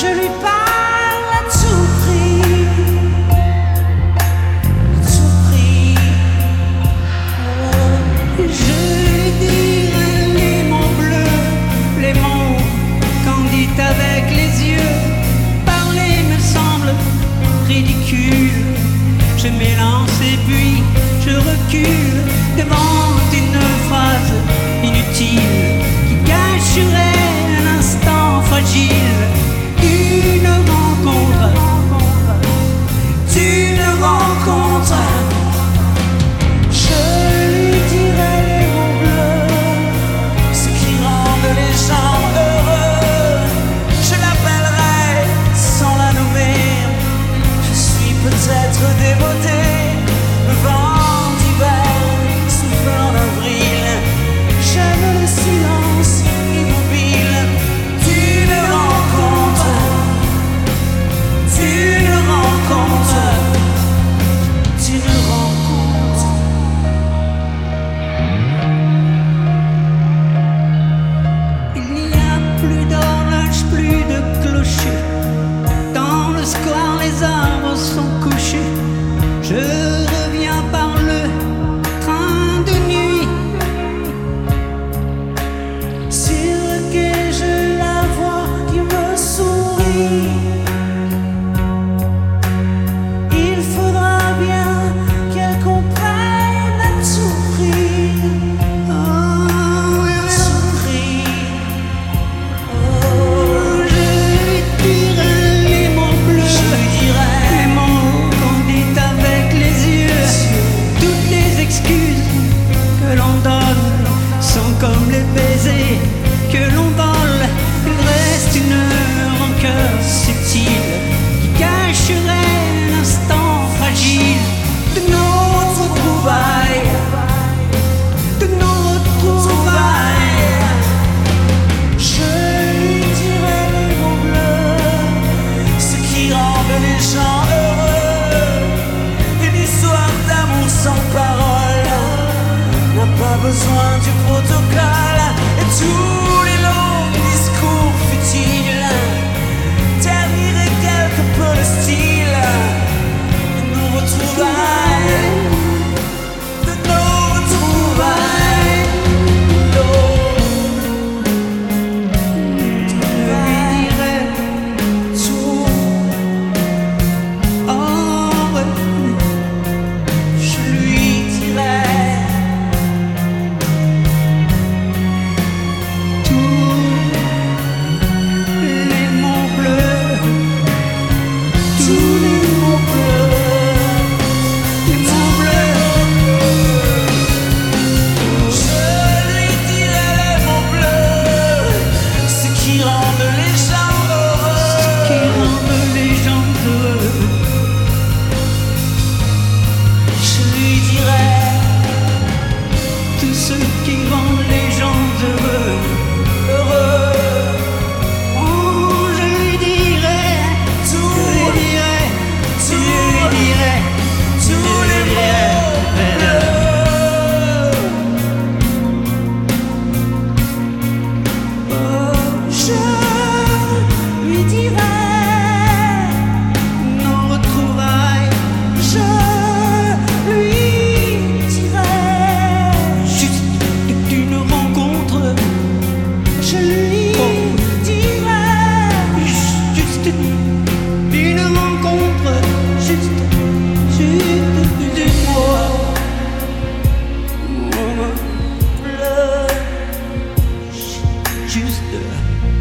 Je lui parle à tout prix, tout prix. Oh, je lui dirai les mots bleus, les mots candides avec les yeux. Parler me semble ridicule. Je m'élance et puis je recule devant une phrase inutile qui cacherait un instant fragile. Une rencontre, une rencontre. Je lui dirai les mots bleus, ce qui rendent les gens heureux. Je l'appellerai sans la nommer. Je suis peut-être dévoté. Vent d'hiver, soufflant d'avril. J'aime le silence immobile d'une rencontre, d'une rencontre, d'une rencontre. Il n'y a plus d'horloge, plus de clocher. Dans le square, les arbres sont couchés. Je reviens par le train de nuit. Sur le quai, je la vois qui me sourit. Il faudra bien qu'elle comprenne à tout prix. Oh, à tout prix. Oh, je lui dirai les mots bleus. Je lui dirai les mots candides avec les yeux. Toutes les excuses que l'on donne sont comme les baisers que l'on vole. Il reste une rancœur subtile qui cacherait l'instant fragile de nos retrouvailles, de nos retrouvailles. Je lui dirai les mots bleus, ce qui rendent les gens heureux. Une histoire d'amour sans parole n'a pas besoin du protocole. Et tous les longs discours futiles terniraient quelque peu le style de nos retrouvailles, de nos retrouvailles. Je lui dirai tout. Oh ouais. Je lui dirai juste